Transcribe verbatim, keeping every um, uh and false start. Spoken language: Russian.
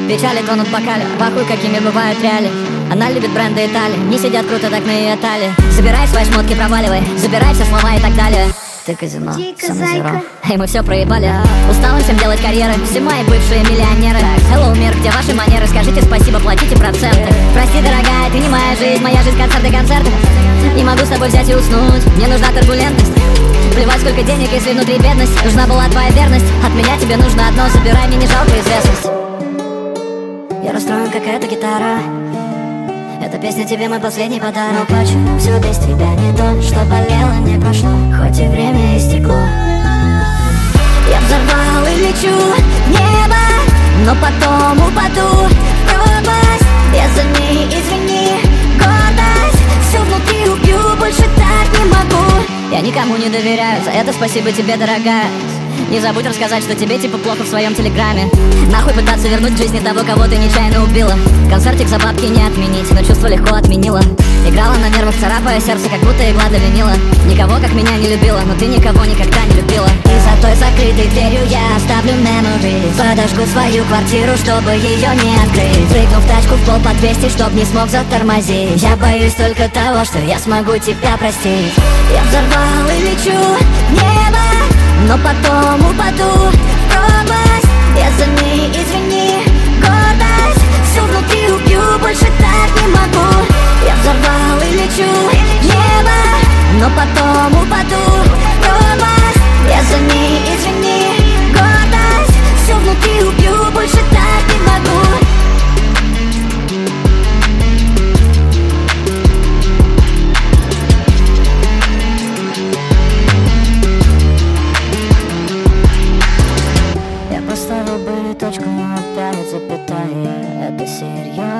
Печали тонут в бокале, пахуй, какими бывают реалии. Она любит бренды Италии, не сидят круто так на ее талии. Забирай свои шмотки, проваливай, забирай все слова и так далее. Ты казино, самозеро, и мы все проебали. Устала всем делать карьеры, все мои бывшие миллионеры. Hello, мир, где ваши манеры? Скажите спасибо, платите проценты. Прости, дорогая, ты не моя жизнь, моя жизнь концерты, концерты. Не могу с тобой взять и уснуть, мне нужна турбулентность. Плевать, сколько денег, если внутри бедность. Нужна была твоя верность, от меня тебе нужно одно. Забирай, мне не жалко известность. Я расстроен, как эта гитара. Эта песня тебе мой последний подарок. Почему все без тебя не то, что болело, не прошло, хоть и время истекло. Я взорвал и лечу в небо, но потом упаду в пропасть. Я за ней, извини, гордость всю внутри убью, больше так не могу. Я никому не доверяю, за это спасибо тебе, дорогая. Не забудь рассказать, что тебе типа плохо в своем телеграме. Нахуй пытаться вернуть в жизни того, кого ты нечаянно убила. Концертик за бабки не отменить, но чувство легко отменила. Играла на нервах, царапая сердце, как будто игла для винила. Никого, как меня, не любила, но ты никого никогда не любила. И за той закрытой дверью я оставлю memories. Подожгу свою квартиру, чтобы ее не открыть. Прыгну в тачку в пол по двести, чтоб не смог затормозить. Я боюсь только того, что я смогу тебя простить. Я взорвал и лечу в небо, но потом упаду в пропасть. Я за ней, извини, гордость всю внутри убью, больше так не могу. Я взорвал и лечу в небо, но потом упаду в пропасть. Я за ней, извини, гордость всю внутри убью, больше так не могу. Поставил бы точку, но опять запятая. Это серьезно.